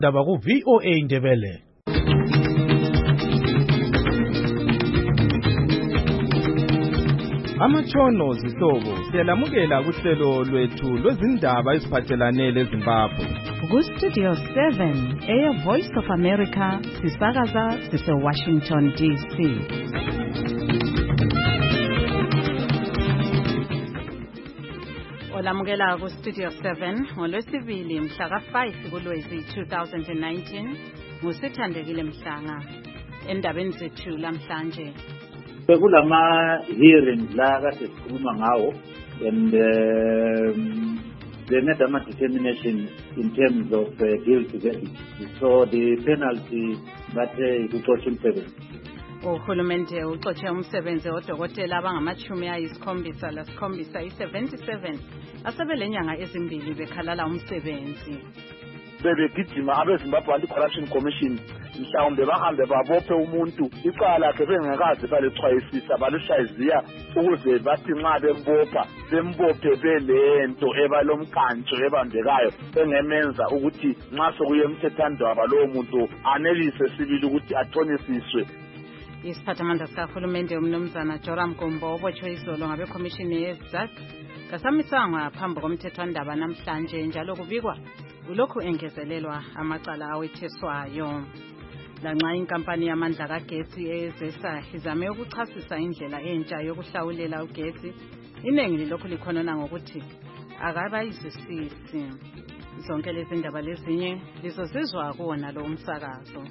Daba ku VOA Indebele. Amatshono zihlobo siyalamukela kuhlelo lwethu lwezindaba eziphathelane leZimbabwe. Ku Studio 7 Air Voice of America sisakaza sise Washington DC. Olamukela ku Studio 7 ngolwesibili mhla ka5 kuLwezi 2019 ngusithandekile Mhlanga. Endabeni zethu lamhlanje kulama hearings la kade sikhuluma ngawo and they made a determination in terms of guilty verdict. So the penalty that ikuxotsha umsebenzi. Uhulumende uxotshe umsebenzi odokotela abangama-77 i-77 asebelenyanga ezimbili bekhalala umsebenzi. Bebegijima abeZimbabwe Anti-Corruption Commission mhlawumbe bahambe babophe umuntu icala lakhe bengakazi balixwayisisa baluhlaziya ukuze bathi nxa bembophe belento ebalomkantsho ebambekayo engemenza ukuthi nxa sokuye emthethwandaba lowo muntu anelise sibili ukuthi athonisiswe. Isiphathamandla sikahulumende umnumzana Joram Gumbo obotshwe izolo ngabekhomishini yeZAC kasamisangwa phambi komthethwandaba namhlanje njalo kubikwa ulokhu engezelelwa amacala awetheswayo. Lanxa inkampani yamandla kagesi eZESA izame ukuchasisa indlela entsha yokuhlawulela ugesi, iningi lilokhu likhonona ngokuthi akabayizwisisi. Zonke lezi ndaba lezinye lizozizwa kuwona lo umsakazo.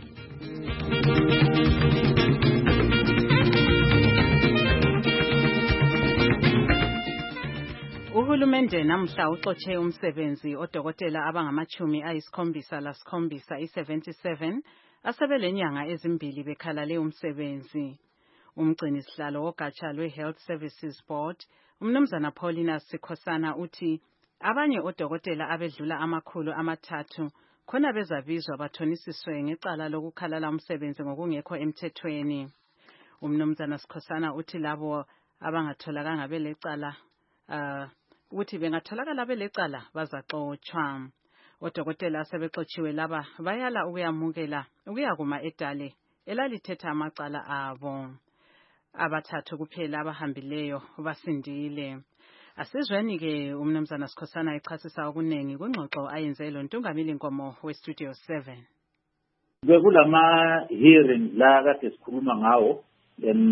Uhulumende namhla uxotshe umsebenzi odokotela abangama-77 i-77 asebelenyanga ezimbili bekhalale umsebenzi. Umgcini sihlalo wogatsha lwe-Health Services Board, umnumzana Paulina Sikhosana uthi abanye odokotela abedlula 300 khona bezabizwa bathonisiswe ngecala lokukhalala umsebenzi ngokungekho emthethweni. Umnumzana Sikhosana uthi labo abangatholakanga belecala ukuthi bengatholakala belecala bazaxotshwa. Odokotela asebexotshiwe laba bayala ukuyakuma edale elalithetha amacala abo. Abathathu kuphela abahambileyo basindile. Asizweni ke umnumzana Sikhosana echasisa okunengi kwingxoxo ayenze lo Ntungamili Nkomo weStudio 7. Kulama hearings la kade sikhuluma ngawo and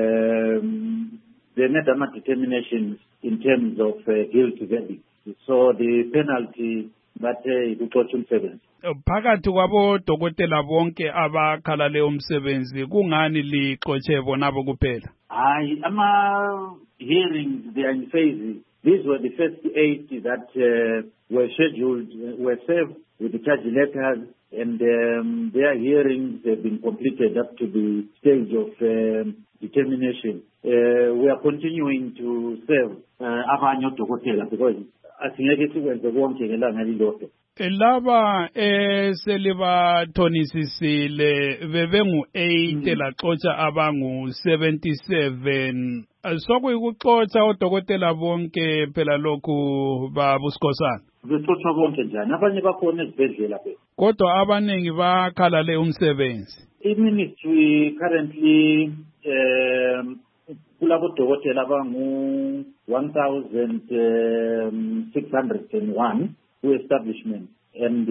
they made a determination in terms of guilty verdict. So the penalty that ikuxotsha umsebenzi. Phakathi kwabo dokotela bonke abakhalale umsebenzi kungani lixotshe bonabo kuphela? Hayi, ama hearings they are in phases. These were the first 8 that were scheduled, were served with the charge letters, and their hearings have been completed up to the stage of determination. We are continuing to serve abanye odokotela because asingeke sikwenze konke ngelanga lilodwa. Laba selibathonisisile bebengu-8 laxotsha abangu-77 sokuyikuxotsha odokotela bonke phela lokhu babuSikhosana. Bexotsha bonke njani? Abanye bakhona ezibhedlela phela. Kodwa abaningi bakhalale umsebenzi. I-ministry currently kulabo dokotela abangu 1601 ku-establishment and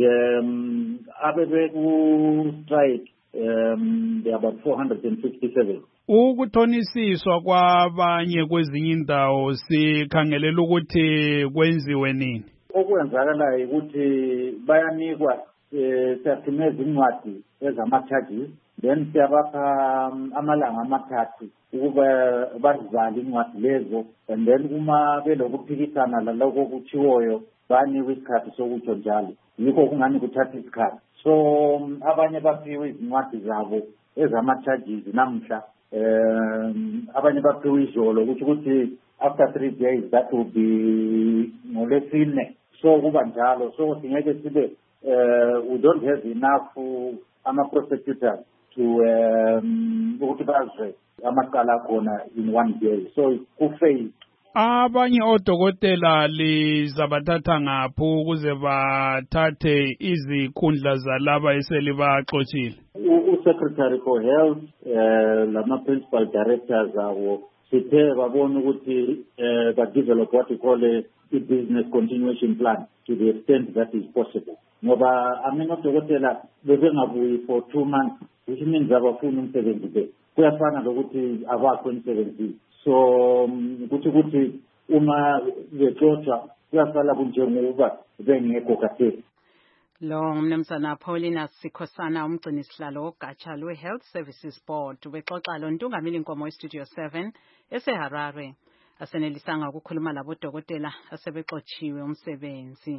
abebeku strike there are about 457. Ukuthonisiswa kwabanye kwezinye indawo sikhangelela ukuthi kwenziwe nini? Okwenzakalayo ukuthi bayanikwa siyathumeza incwadi ezama-charges then siyabapha amalanga 3 ukuba bazivale incwadi lezo and then uma belokuphikisana laloko kutshiwoyo banikwa isikhathi sokutsho njalo. Yikho kungani kuthatha isikhathi. So abanye baphiwe izincwadi zabo ezama-charges namhla, abanye baphiwe izolo ukuthi after 3 days that will be ngoLwesine. So kuba njalo. So singeke sibe we don't have enough ama-prosecutors to ukuthi bazwe amacala khona in one day. So kufail Abanye odokotela lizabathatha ngaphi ukuze bathathe izikhundla zalaba eselibaxoshile? U-Secretary for Health, lama-principal directors abo, sithe babona ukuthi ba-develop what we call a business continuation plan to the extent that is possible. Ngoba odokotela bebengabuyi for 2 months, which means abafuni umsebenzi be. Kuyafana lokuthi abakho emsebenzini. So ukuthi uma bexoxa kuyasala kunjengoba bengekho kahle. Lo ngumnumzana Paulina Sikhosana umgcini sihlalo ogatsha lwe-Health Services Board ubexoxa lo Ntungamili Nkomo eStudio 7 eseHarare asenelisanga ukukhuluma labodokotela asebexotshiwe umsebenzi.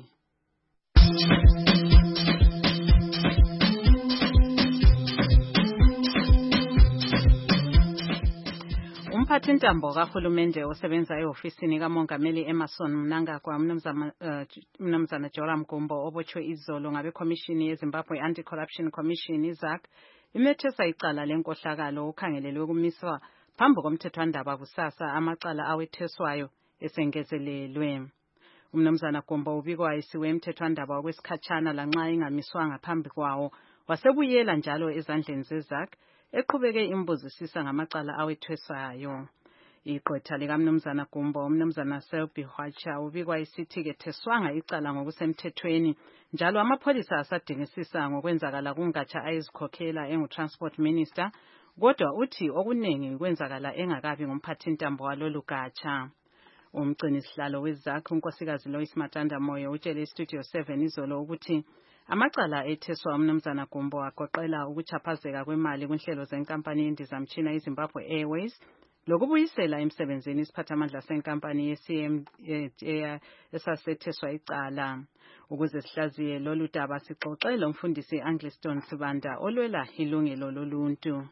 Umphathintambo kahulumende osebenza ehofisini kaMongameli Emmerson Mnangagwa umnumzana Joram Gumbo obotshwe izolo ngabekhomishini yeZimbabwe Anti-Corruption Commission iZAC imethesa icala lenkohlakalo ukhangelelwe ukumiswa phambi komthethwandaba kusasa amacala awetheswayo esengezelelwe. Umnumzana Gumbo ubikwa isiwe emthethwandaba okwesikhatshana lanxa ingamiswanga phambi kwawo wasebuyela njalo ezandleni zeZAC eqhubeke imbuzisisa ngamacala awethwesayo. Iqotha likaMnumzana Gumbo umnumzana Selby Hwacha ubikwa isithi ketheswanga icala ngokusemthethweni njalo amapholisa asadingisisa ngokwenzakala kungatsha ayizikhokhela engu-Transport Minister kodwa uthi okunengi kwenzakala engakabi ngumphathintambo walolu gatsha. Umgcini sihlalo weZAC unkosikazi Lois Matanda Moyo utshele iStudio 7 izolo ukuthi amacala etheswa umnumzana Gumbo agoqela ukuchaphazeka kwemali kunhlelo zenkampani yendizamtshina iZimbabwe Airways lokubuyisela emsebenzini isiphathamandla senkampani ye-CM esasetheswa icala. Ukuze sihlaziye lolu daba sixoxele umfundisi Angliston Sibanda olwela ilungelo loluntu.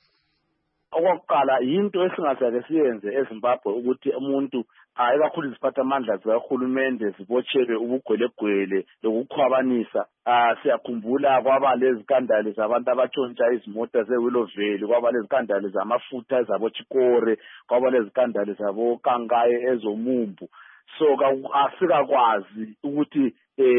Okokuqala yinto esingazake siyenze eZimbabwe ukuthi umuntu ikakhulu iziphathamandla zikahulumende zibotshelwe ubugwelegwele lokukhwabanisa. Siyakhumbula kwaba lezikandali zabantu abatshontsha izimota zeWillovale, kwaba lezikandali zamafutha ezaboChikore, kwaba lezikandali zaboKangaye ezomumbu. So asikakwazi ukuthi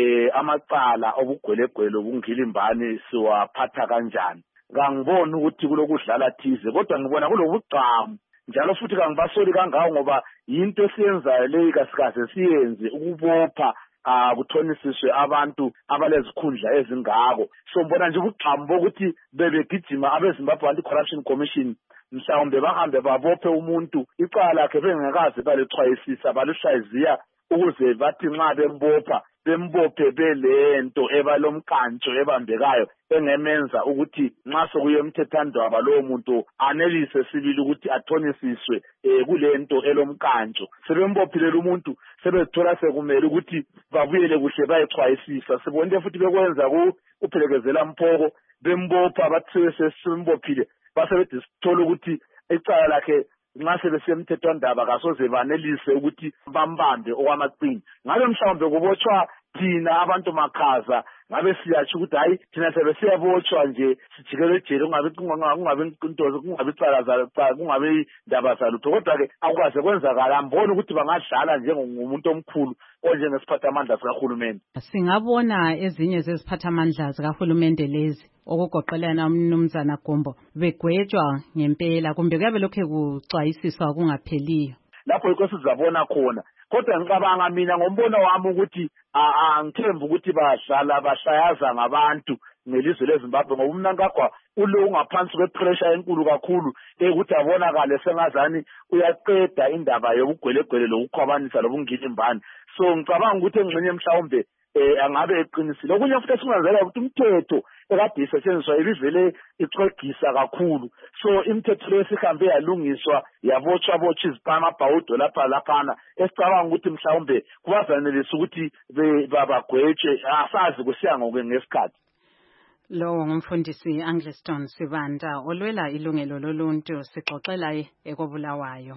amacala obugwelegwele obungilimbani siwaphatha kanjani. Ngangibona ukuthi kulokudlala thize kodwa ngibona kulobugcamu njalo futhi kangibasoli kangako ngoba yinto esiyenzayo leyi kasikaze siyenze ukubopha kuthonisiswe abantu abalezikhundla ezingako. So ngibona nje ubugcamu bokuthi bebegijima abeZimbabwe Anti-Corruption Commission mhlawumbe bahambe babophe umuntu icala lakhe bengekaze balixwayisisa baluhlaziya ukuze bathi nxa bembophe belento ebalomkantsho ebambekayo engemenza ukuthi nxa sokuye emthethwandaba lowo muntu anelise sibili ukuthi athonisiswe kulento elomkantsho. Sebembophilela umuntu sebethola sekumele ukuthi babuyele kuhle bayixwayisisa. Sibonile futhi bekwenza kuphelekezela Mphoko bembopha bathi sesimbophile basebethi sithola ukuthi icala lakhe nxa sebesemthethwandaba kasoze banelise ukuthi bambambe okwamaqini. Ngabe mhlawumbe kubotshwa thina abantu makhaza ngabe siyatsho ukuthi hayi thina sebesiyabotshwa nje sijikele ejele kungabe intozo kungabe indaba zalutho kodwa-ke akwaze kwenzakala mbona ukuthi bangadlala njengomuntu omkhulu onjengesiphathamandla sikahulumende. Singabona ezinye zeziphathamandla zikahulumende lezi okugoqelana umnumzana Gumbo begwetshwa ngempela kumbe kuyabe lokhu kuxwayisiswa kungapheliyo. Lapho yikho sizabona khona kodwa ngicabanga mina ngombono wami ukuthi angithemba ukuthi bahlayaza ngabantu ngelizwe leZimbabwe ngoba uMnangagwa ulo ungaphansi kwepressure enkulu kakhulu ukuthi abonakale sengazani uyaqeda indaba yobugwelegwele lokukhwabanisa lobungilimbani. So ngicabanga ukuthi engxenye mhlawumbe angabe eqinisile. Okunye futhi esingazela ukuthi umthetho ekade isetshenziswa ibivele ixwegisa kakhulu. So imithetho le sihambe yalungiswa yabotshwa iziphamabhawudo laphana esicabanga ukuthi mhlawumbe kubazanelisa ukuthi babagwetshe asazi kusiya ngesikhathi. Lo ngumfundisi Angliston Sibanda olwela ilungelo loluntu sixoxela ekobulawayo.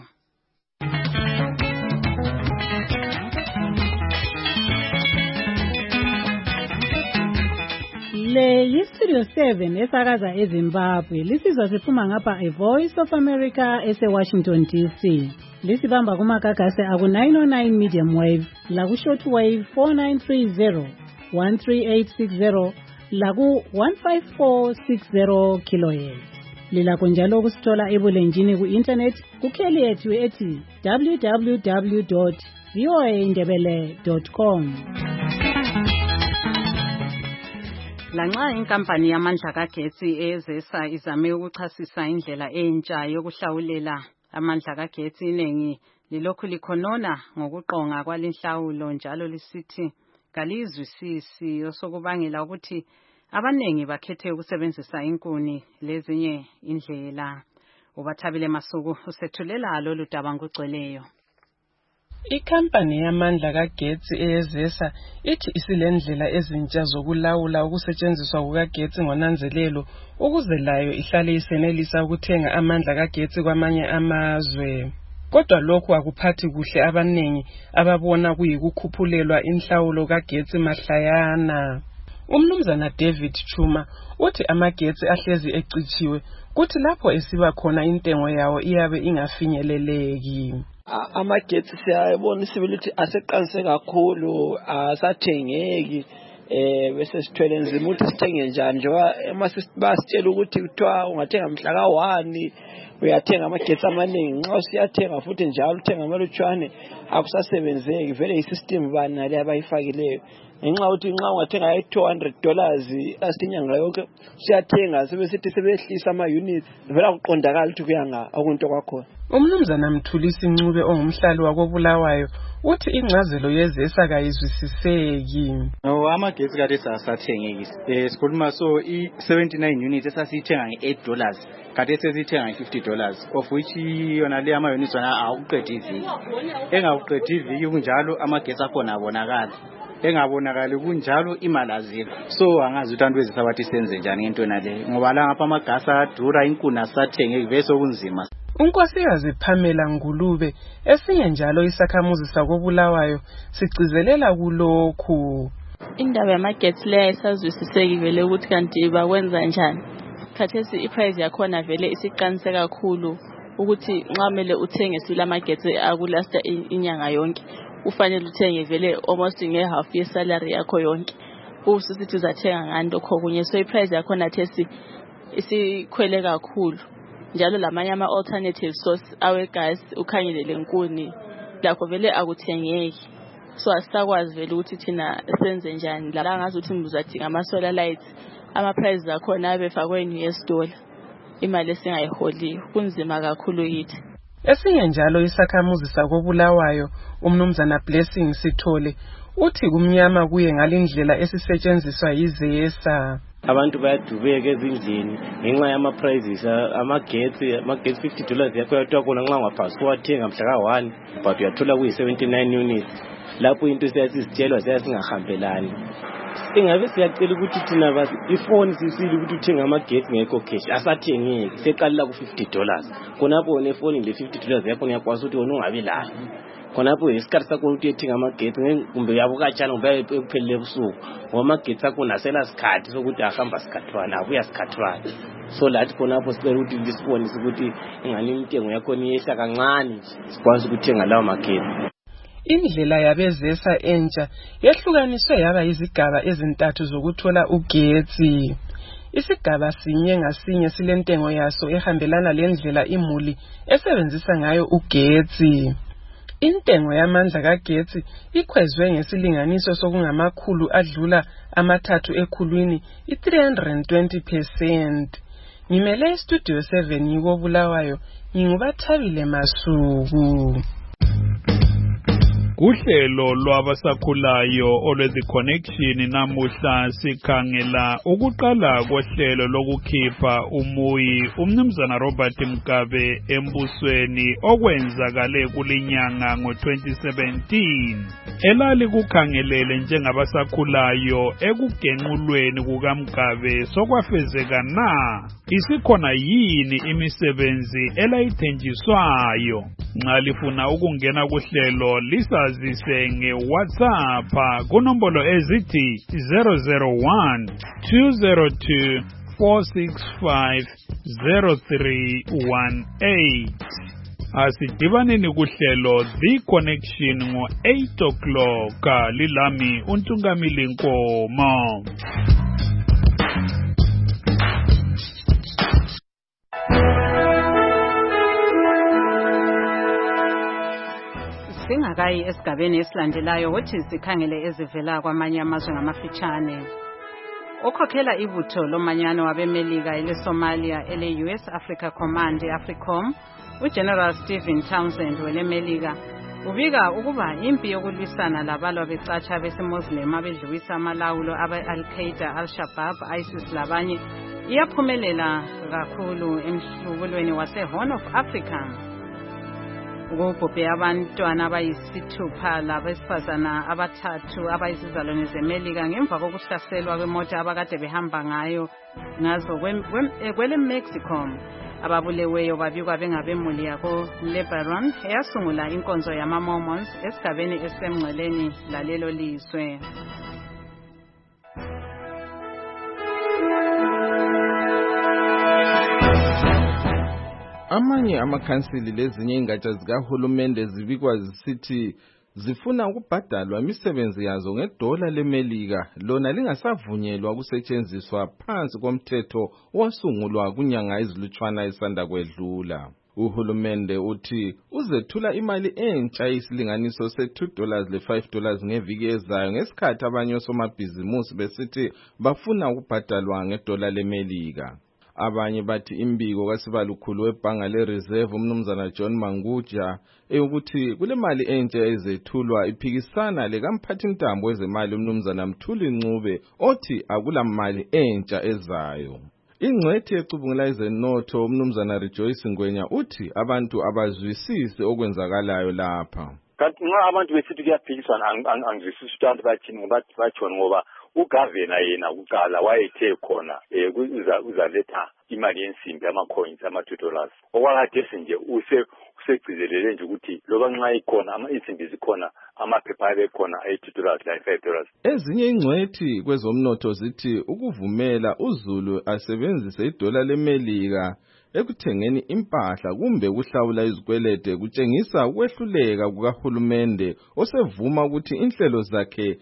Le yiStudio 7 esakaza eZimbabwe lisizwa siphuma ngapha eVoice of America eseWashington DC. lisibamba kumagagasi aku 909 medium wave laku short wave 4930 13860 laku 15460 kilohertz. Lilakho njalo ukusithola ebulenjini ku-internet kukheli yethu ethi www.voaindebele.com. Lanxa inkampani yamandla kagetsi ezesa izame ukuchasisa indlela entsha yokuhlawulela amandla kagetsi, iningi lilokhu likhonona ngokuqonga kwalenhlawulo njalo lisithi kalizwisisi osokubangela ukuthi abanengi bakhethe ukusebenzisa inkuni lezinye indlela. Ubathabile Masuku usethulela lolu daba ngogcweleyo. Ikhampani yamandla kagetsi eyezesa ithi isilendlela ezintsha zokulawula ukusetshenziswa kukagetsi ngonanzelelo ukuze layo ihlale isenelisa ukuthenga amandla kagetsi kwamanye amazwe. Kodwa lokhu akuphathi kuhle abanengi ababona kuyikukhuphulelwa inhlawulo kagetsi mahlayana. Umnumzana David Chuma uthi amagetsi ahlezi ecitshiwe kuthi lapho esiba khona intengo yawo iyabe ingafinyeleleki. Amagetsi siyabona sibili ukuthi aseqanise kakhulu, asathengeki, bese sithwele nzima ukuthi sithenge njani njengoba basitshela ukuthi kuthiwa ungathenga mhla ka-1 uyathenga amagetsi amaningi. Nxa usiyathenga futhi njalo uthenga amalutshwane akusasebenzeki, vele i-system bani le abayifakileyo. Ngenxa ukuthi nxa ungathenga $200 asinyanga yonke siyathenga sebesithi sebehlisa ama-units, vele kuqondakala ukuthi kuyanga okunto kwakhona. Umnumzana Mthulisi Ncube ongumhlali wakoBulawayo uthi incazelo yezesa kayizwisiseki. Amagetsi kade sasathengeki. Sikhuluma so i-79 units esasithenga nge$8 kade sesithenga nge$50, of which yona le ama-units wona awuqedi iviki. Engawuqedi iviki kunjalo amagetsi akhona abonakala. Engabonakali kunjalo imali azikho. So angazi ukuthi abantu bezisabathi senze njani ngento nale ngoba la ngapha amagasi adura, inkuni asathengeki, bese kunzima. Unkosikazi Pamela Ngulube esinye njalo isakhamuzi sakoBulawayo sigcizelela kulokhu. Indaba yamagetsi le ayisazwisiseki vele ukuthi kanti bakwenza njani. Khathesi iprice yakhona vele isiqanise kakhulu ukuthi nxa kumele uthenge sila amagetsi akulasta inyanga yonke ufanele uthenge vele almost nge-half yesalary yakho yonke. Ususithi uzathenga ngani lokho kunye, so iprice yakhona thesi isikhwele kakhulu. Njalo lamanye ama-alternative source awe-gas ukhangele lenkuni lakho vele akuthengeki. So asisakwazi vele ukuthi thina senze njani. La ngazi ukuthi ngizadinga ama-solar lights, ama-prices akhona abefakwe $, imali esingayiholiyo, kunzima kakhulu kithi. Esinye njalo isakhamuzi sakoBulawayo umnumzana Blessing Sithole uthi kumnyama kuye ngalindlela esisetshenziswa yizesa. Abantu bayadubeka ezindlini ngenxa yama-prices amagetsi $50 yakho yathiwa nxa ungaphasi wathenga mhla ka-1 but uyathola kuyi-79 units. Lapho into siyasizitshelwa singahambelani. Ingabe siyacela ukuthi thina ifoni sisile ukuthi uthenga amagetsi ngekho cash asathengeki, seqalela ku-$50. Khonapho nefoni le $50 yakho uyakwazi ukuthi wona ungabi layo. Khonapho isikhathi sakho ukuthi uyethenga amagetsi kumbe uyabuka tshana kumbe ekuphelele ebusuku ngoba amagetsi akho nasela sikhathi sokuthi ahamba sikhathwana abuya sikhathwana. So lathi khonapho sicela ukuthi lisibonise ukuthi ingani intengo yakho iyehla kancane sikwazi ukuthenga lawo magetsi. Indlela yabezesa entsha yehlukaniswe yaba izigaba ezintathu zokuthola ugetsi. Isigaba sinye ngasinye silentengo yaso ehambelana lendlela imuli esebenzisa ngayo ugetsi. Intengo yamandla kagetsi ikhwezwe ngesilinganiso sokungamakhulu adlula amathathu ekhulwini i-320%. Ngimele istudio 7 yikoBulawayo, ngingubathabile Masuku. Uhlelo lwabasakhulayo olwezi connection namuhla sikhangela ukuqala kohlelo lokukhipha umuyi umnumzana Robert Mugabe embusweni okwenzakale kulinyanga ngo-2017 elali kukhangelele njengabasakhulayo ekugenqulweni kukaMugabe sokwafezeka na isikhona yini imisebenzi elayithenjiswayo. Nxa lifuna ukungena kuhlelo lisazise nge-WhatsApp kunombolo ezithi 001 202 465 0318. Asidibaneni kuhlelo The Connection ngo-8 o'clock lilami uNtungamili Nkomo. Singakayi esigabeni esilandelayo wothi sikhangele ezivela kwamanye amazwe ngamafitshane. Okhokhela ibutho lomanyano wabemelika ele-Somalia ele-US Africa Command e-AFRICOM, uGeneral Stephen Townsend welemelika ubika ukuba impi yokulwisana labalwa becatsha besimuslim abedluwisa amalawulo abe-Al-Qaeda, Al-Shabaab, ISIS labanye iyaphumelela kakhulu emhlubulweni wase-Horn of Africa. Ukubhubhe abantwana abayisithupha labesifazana abathathu abayizizalwane zemelika ngemva kokuhlaselwa kwemota abakade behamba ngazo kwele Mexico. Ababuleweyo babikwa bengabemuli yako-Lebanon eyasungula inkonzo yama-Mormons esigabeni esisemngceleni lalelo lizwe. Amanye amakhansili lezinye ingatsha zikahulumende zibikwa zisithi zifuna ukubhadalwa imisebenzi yazo ngedola lemelika lona lingasavunyelwa ukusetshenziswa phansi komthetho wasungulwa kunyanga ezilutshwana esanda kwedlula. Uhulumende uthi uzethula imali entsha isilinganiso se$2 le$5 ngeviki ezayo ngesikhathi abanye osomabhizimusi besithi bafuna ukubhadalwa ngedola lemelika. Abanye bathi imbiko kasibalukhulu webhanga le-Reserve umnumzana John Manguja ukuthi kule mali entsha ezethulwa iphikisana lekamphathintambo wezemali umnumzana Mthuli Ncube othi akula mali entsha ezayo. Ingcwethi ecubungula ezenotho umnumzana Rejoice Ngwenya uthi abantu abazwisisi okwenzakalayo lapha. Kanti nxa abantu besithi kuyaphikisana angizwisisi ukuthi abantu bathini ngoba batshona ngoba ugavana yena kuqala wayethe khona uzaletha imali yensimbi ama-coins ama-$2 okwakade nje usegcizelele nje ukuthi loba nxa ikhona insimbi zikhona amaphepha abekhona $2 $5. Ezinye ingcwethi kwezomnotho zithi ukuvumela uZulu asebenzise idola lemelika ekuthengeni impahla kumbe ukuhlawula izikwelede kutshengisa ukwehluleka kukahulumende osevuma ukuthi inhlelo zakhe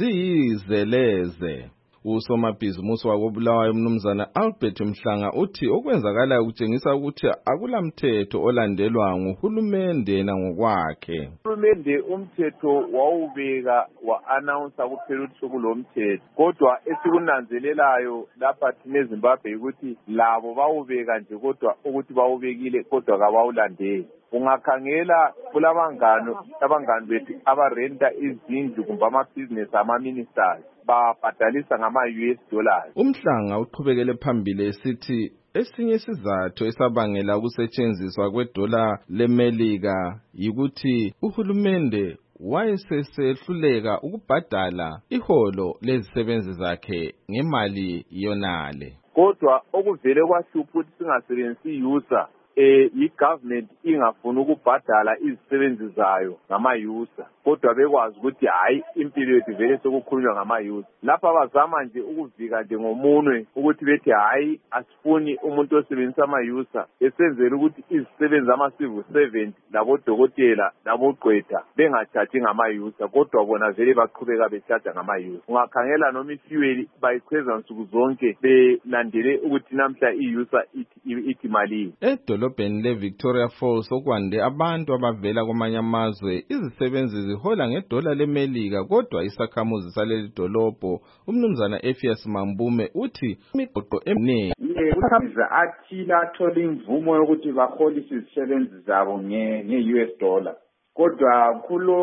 ziyizeleze. Usomabhizimusi wakobulawayo umnumzana Albert Mhlanga uthi okwenzakalayo kutshengisa ukuthi akulamthetho olandelwa nguhulumende nangokwakhe. Uhulumende umthetho wawubeka wa-announce kuphela ukuthi sokulomthetho, kodwa esikunanzelelayo lapha thina eZimbabwe ukuthi labo bawubeka nje kodwa ukuthi bawubekile kodwa kabawulandeli. Ungakhangela kulabangani bethu abarenta izindlu kumbe amabhizinesi ama-ministers babhadalisa ngama-US dollars. Umhlanga uqhubekele phambili esithi esinye isizathu esabangela ukusetshenziswa kwedola lemelika yikuthi uhulumende wayesehluleka ukubhadala iholo lezisebenzi zakhe ngemali yonale. Kodwa okuvele kwahlupha ukuthi singasebenzisi user i-government ingafuna ukubhadala izisebenzi zayo ngama-user, kodwa bekwazi ukuthi hayi impilo yethu vele sokukhulunywa ngama-user. Lapha bazama nje ukuvika nje ngomunwe ukuthi bethi hayi asifuni umuntu osebenzisa ama-user, esenzela ukuthi izisebenzi ama-civil servant labodokotela labogqwetha bengatshaji ngama-user, kodwa bona vele baqhubeka bechaja ngama-user. Ungakhangela noma ifuel bayicheza nsuku zonke belandele ukuthi namhla i-user ithi malini. Edolobheni le-Victoria Falls okwande abantu abavela kwamanye amazwe izisebenzi zihola ngedola lemelika, kodwa isakhamuzi saleli dolobho umnumzana Ephias Mambume uthi imigoqo eminingi usakhamuzi athile athola imvumo yokuthi baholise izisebenzi zabo nge-US dollar, kodwa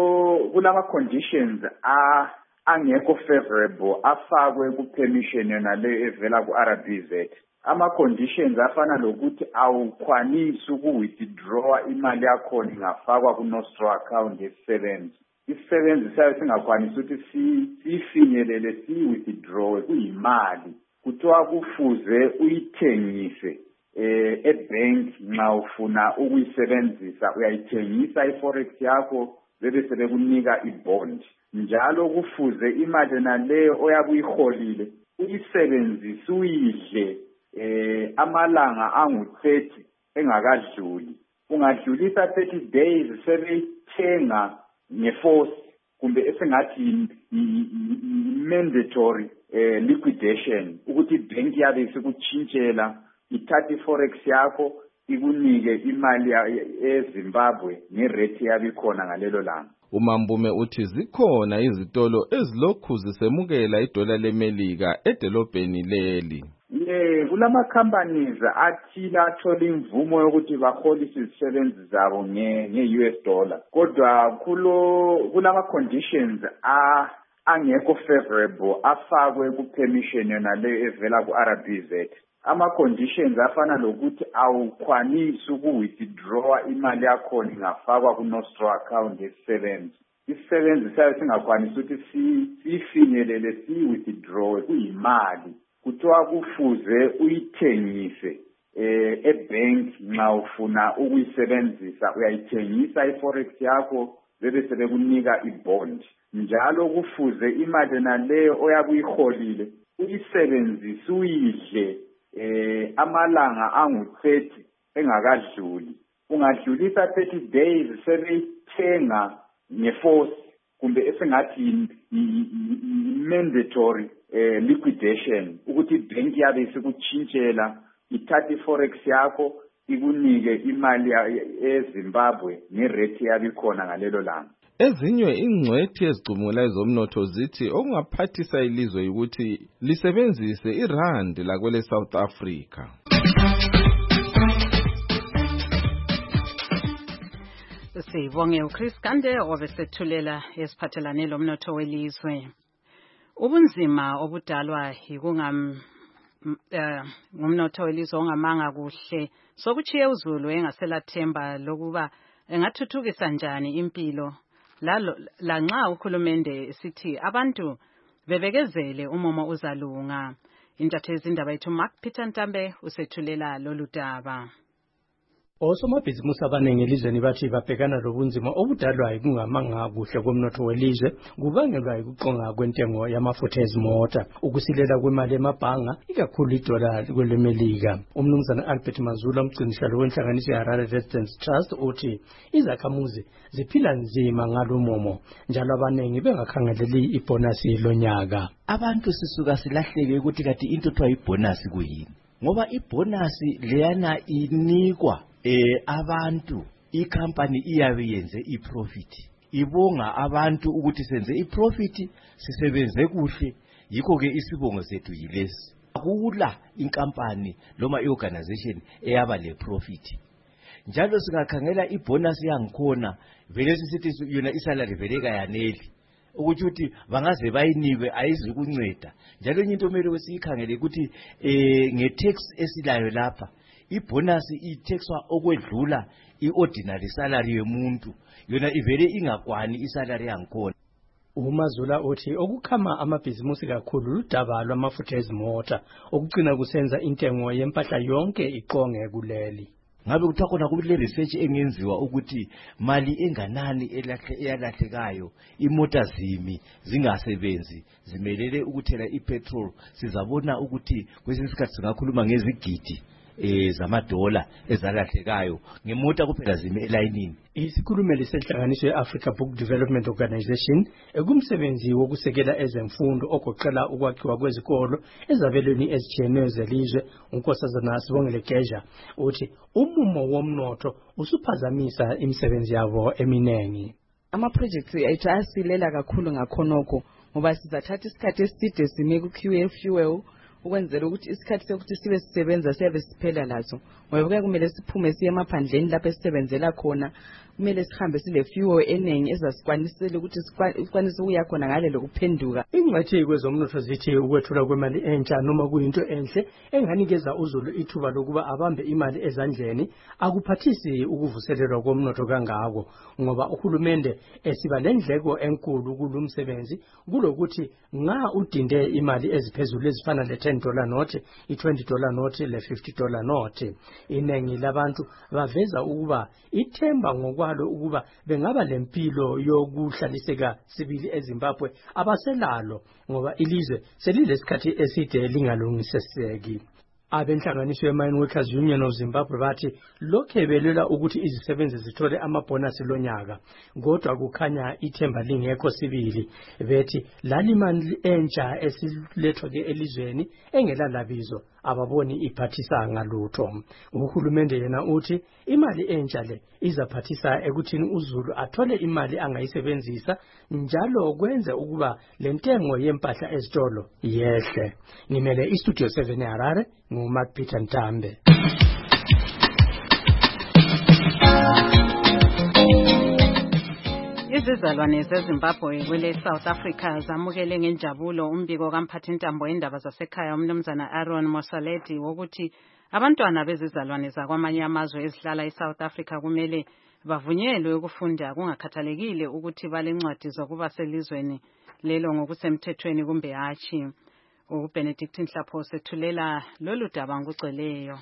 kulama-conditions angekho favorable afakwe ku-permission yona le evela ku-RBZ. Ama-conditions afana lokuthi awukwanisi uku-withdrawa imali yakhona ingafakwa ku-nostro account yesisebenzi. Isisebenzi sayo singakwanisi ukuthi siyifinyelele siyi-withdrawe kuyimali. Kuthiwa kufuze uyithengise e-bank nxa ufuna ukuyisebenzisa, uyayithengisa i-forex yakho bebe sebekunika i-bond. Njalo kufuze imali naleyo oyabe uyiholile uyisebenzise uyidle amalanga angu-30 engakadluli, ungadlulisa 30 days sebeyithenga ngeforce kumbe esengathi mandatory liquidation ukuthi bank yabe isikutshintshela ithathe forex yakho ikunike imali eZimbabwe ngerate yabikhona ngalelo langa. uMambume uthi zikhona izitolo ezilokhu zisemukela idola lemelika edolobheni leli. Kulama companies athile athola imvumo yokuthi baholise izisebenzi zabo nge-US dollar. Kodwa kulama conditions angekho favorable afakwe ku-permission yona le evela ku-RBZ. Ama-conditions afana lokuthi awukwanisi uku-withdrawa imali yakhona ingafakwa ku-nostro account yesisebenzi. Isisebenzi sayo singakwanisi ukuthi siyifinyelele siyi-withdrawe kuyimali. Kuthiwa kufuze uyithengise ebank nxa ufuna ukuyisebenzisa uyayithengisa iforex yakho bese bekunika ibond. Njalo kufuze imali naleyo oyakuyiholile uyisebenzise uyidle amalanga angu-30 engakadluli. Ungadlulisa 30 days sebeyithenga ngeforce kumbe esengathi mandatory liquidation ukuthi bank yabe isikutshintshela ithathe forex yakho ikunike imali eZimbabwe ngerate yabikhona ngalelo langa. Ezinye ingcwethi ezicumula ezomnotho zithi okungaphathisa ilizwe ukuthi lisebenzise irand lakwele South Africa. Sibonge uChris Gande obesethulela esiphathelane lomnotho welizwe. Ubunzima obudalwa ngumnotho welizwe ongamanga kuhle sokuchiye uZulu engaselathemba lokuba engathuthukisa njani impilo lanxa ukhulumende sithi abantu bebekezele umomo uzalunga. Intatheli indaba yethu Mark Peter Ntambe usethulela lolu daba. Osomabhizimusi abaningi elizweni bathi babhekana lobunzima obudalwa kungamanga kuhle komnotho welizwe kubangelwa ukuqonga kwentengo yamafutha ezimota, ukusilela kwemali emabhanga ikakhulu idola kwelemelika. Umnumzana Albert Mazula umgcinisihlalo wenhlanganiso yeHarare Residents Trust uthi izakhamuzi ziphila nzima ngalomomo njalo abaningi bengakhangeleli ibonasi lonyaka. Abantu sisuka silahleke ukuthi kati into ethiwa ibonasi kuyini, ngoba ibonasi leyana inikwa abantu ikhampani iyabe yenze iprofit, ibonga abantu ukuthi senze iprofit sisebenze kuhle, yikho ke isibongo sethu yilesi. Akula inkampani noma iorganization eyaba le profit. Njalo singakhangela ibonus yangikhona vele sisithi yona isalary vele kayaneli ukuthi uthi bangaze bayiniwe ayizi kunceda. Njalo into omele wesikhangele ukuthi nge-tax esilayo lapha ibonus itaxwa okwedlula iordinary salary yomuntu, yona ivele ingakwani isalary yangikhona. uMazula uthi okukhama amabhizimusi kakhulu ludaba lwamafutha ezimota okugcina kusenza intengo yempahla yonke iqonge kuleli. Ngabe kuthiwa khona kule research engenziwa ukuthi mali enganani eyalahlekayo imota zimi zingasebenzi zimelele ukuthela ipetrol, sizabona ukuthi kwesinye isikhathi singakhuluma ngezigidi zamadola ezalahlekayo ngemota kuphela zime elayinini. Isikhulumeli senhlanganiso ye-Africa Book Development Organization ekumsebenzi wokusekela ezemfundo ogoqela ukwakhiwa kwezikolo ezabelweni ezitshiyeneyo zelizwe, uNkosazana Sibongile Geja uthi umumo womnotho usuphazamisa imisebenzi yabo eminengi. Ama-projects ethu asilela kakhulu ngakhonokho ngoba sizathatha isikhathi eside sime kukhiwe fuel ukwenzela ukuthi isikhathi sokuthi sibe sisebenza siyabe siphela lazo, ngoba kumele siphume siye emaphandleni lapho esisebenzela khona, kumele sihambe sile fuel eningi ezasikwanisela ukuthi sikwanise ukuya khona ngale lokuphenduka. Ingcwethi kwezomnotho zithi ukwethula kwemali entsha noma kuyinto enhle enganikeza uZulu ithuba lokuba abambe imali ezandleni akuphathisi ukuvuselelwa komnotho kangako, ngoba uhulumende esiba lendleko enkulu kulumsebenzi kulokuthi nxa udinde imali eziphezulu ezifana le$10 note, i$20 note, le$50 note. Inengi labantu baveza ukuba ithemba ngokwalo ukuba bengaba lempilo yokuhlaliseka sibili eZimbabwe abaselalo ngoba ilizwe selilesikhathi eside lingalungiseseki. abenhlanganiso ye-Mine Workers Union of Zimbabwe bathi lokhe belela ukuthi izisebenzi zithole amabhonasi lonyaka kodwa kukhanya ithemba lingekho sibili bethi lali mali entsha esilethwa ke elizweni engelalabizo ababoni iphathisa ngalutho. Uhulumende yena uthi imali entsha le izaphathisa ekuthini uZulu athole imali angayisebenzisa njalo kwenze ukuba lentengo yempahla ezitolo yehle. Ngimele istudio 7 eHarare nguMark Peter Ntambe. Izizalwane zeZimbabwe kwele South Africa zamukele ngenjabulo umbiko kamphathintambo endaba zasekhaya umnumzana Aaron Mosaledi wokuthi abantwana bezizalwane zakwamanye amazwe ezihlala eSouth Africa kumele bavunyelwe ukufunda kungakhathalekile ukuthi balencwadi zokuba selizweni lelo ngokusemthethweni kumbe hatshi. uBenedict Nhlapho sethulela lolu daba ngugcweleyo.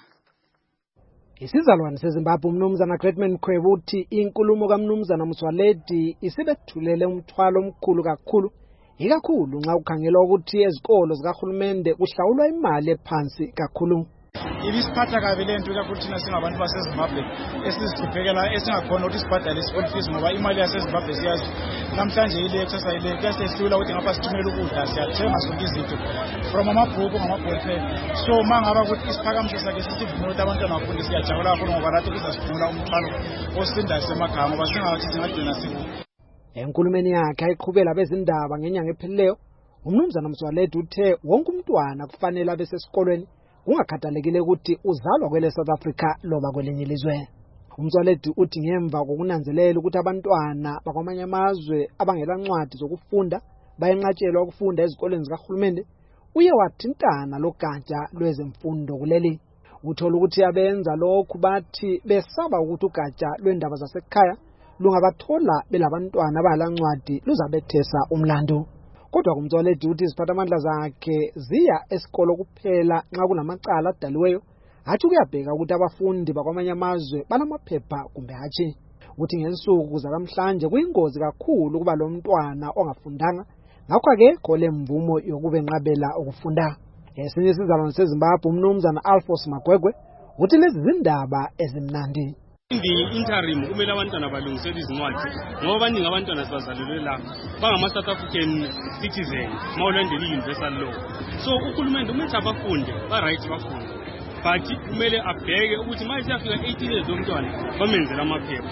Isizalwane seZimbabwe umnumzana Greatman Khwebo uthi inkulumo kaMnumzana Mosaledi isibethulele umthwalo omkhulu kakhulu ikakhulu nxa ukhangelwa ukuthi ezikolo zikahulumende kuhlawulwa imali ephansi kakhulu. Ibisiphatha kabi lento kakhulu thina singabantu baseZimbabwe esizihluphekela esingakhona ukuthi sibhadale school fees ngoba imali yaseZimbabwe siyazi namhlanje ile exercise kuyasehlula ukuthi ngapha sithumela ukudla siyathenga zonke izinto from amabhuku ngamabhokisi. So mangaba ukuthi isiphakamiso sakhe sisivumela ukuthi abantwana bafunde siyajabula kakhulu ngoba lathi kuzasiphumula umthwalo osinda semakhaya ngoba singathi singagcina siku. Enkulumeni yakhe ayiqhubela bezindaba ngenyanga ephelileyo umnumzana Mosaledi uthe wonke umntwana kufanele abe sesikolweni kungakhathalekile ukuthi uzalwa kwele South Africa loba kwelinye ilizwe. Mosaledi uthi ngemva kokunanzelela ukuthi abantwana bakwamanye amazwe abangela ncwadi zokufunda bayenqatshelwa ukufunda ezikoleni zikahulumende uye wathintana logatsha lwezemfundo kuleli. Uthola ukuthi abenza lokhu bathi besaba ukuthi ugatsha lwendaba zasekhaya lungabathola belabantwana abalancwadi luzabethesa umlando. Kodwa uMosaledi uthi iziphathamandla zakhe ziya esikolo kuphela nxa kunamacala adaliweyo hathi kuyabheka ukuthi abafundi bakwamanye amazwe banamaphepha kumbe hatshi. Uthi ngensuku zakamhlanje kuyingozi kakhulu kuba lo mntwana ongafundanga ngakho akekho lemvumo yokubenqabela ukufunda. Esinye isizalwane seZimbabwe umnumzana Alphonse Magwegwe uthi lezi zindaba ezimnandi. Interim kumele abantwana balungisele izincwadi ngoba abaningi abantwana sibazalelwe la bangama South African citizen mawulandela i-universal law. So uhulumende umethi abafunde ba-right bafunde but kumele abheke ukuthi ma isiyafika 18 years omntwana bamenzela amaphepha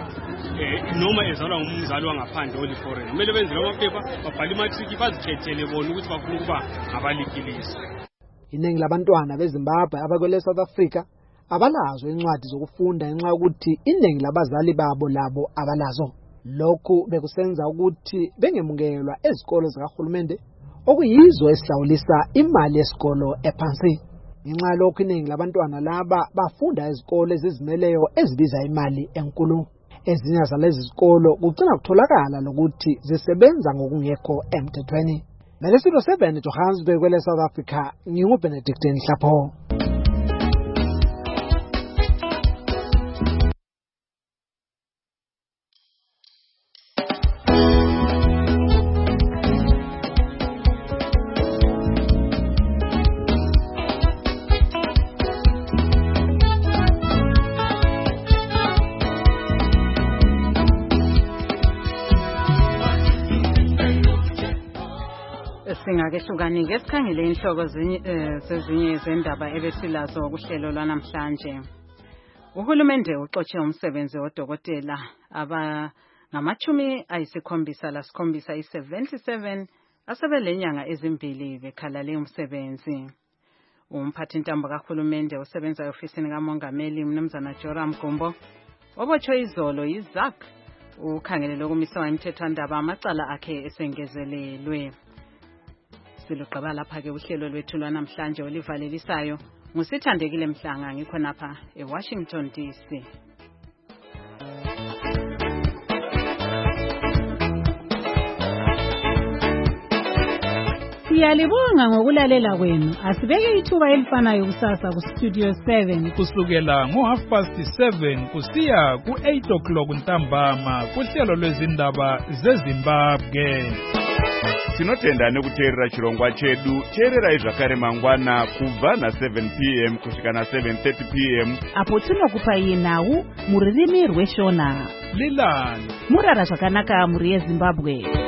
noma ezalwa ngumzali wangaphandle oli foreign kumele benzele amaphepha babhale imatriki bazikhethele bona ukuthi bafuna ukuba ngabalikilisi. Iningi labantwana beZimbabwe abakwele South Africa abalazo incwadi zokufunda ngenxa ukuthi iningi labazali babo labo abalazo. Lokhu bekusenza ukuthi bengemukelwa ezikolo zikahulumende okuyizo esihlawulisa imali yesikolo ephansi. Ngenxa lokhu iningi labantwana laba bafunda ezikolo ezizimeleyo ezibiza imali enkulu. Ezinye zalezi zikolo kugcina kutholakala lokuthi zisebenza ngokungekho emthethweni. Nalesilo 7 Johannesburg kwele South Africa nginguBenedict Nhlapho. Singakehlukanike sikhangele inhloko zezinye zendaba ebesilazo kuhlelo lwanamhlanje. Uhulumende uxotshe umsebenzi wodokotela i-77 asebelenyanga ezimbili bekhalale umsebenzi. Umphathintambo kahulumende usebenza e-ofisini kamongameli umnumzana Joram Gumbo obotshwe izolo yiZAC ukhangelele ukumiswa emthethwandaba amacala akhe esengezelelwe. Siluqaba lapha ke uhlelo lwethu lwanamhlanje olivalelisayo ngusithandekile Mhlanga ngikho napha eWashington DC. Siyalibonga ngokulalela kwenu. Asibeke ithuba elifanayo kusasa ku Studio 7 kusukela ngo7:30 kusiya ku8 o'clock ntambama kuhlelo lwezindaba zeZimbabwe. tinotenda nekuteerera chirongwa chedu. Teererai zvakare mangwana kubva na7 p.m. kusvika na7:30 p.m. apo tinokupai nhau mururimi rweshona. Lilani murara zvakanaka muri yeZimbabwe.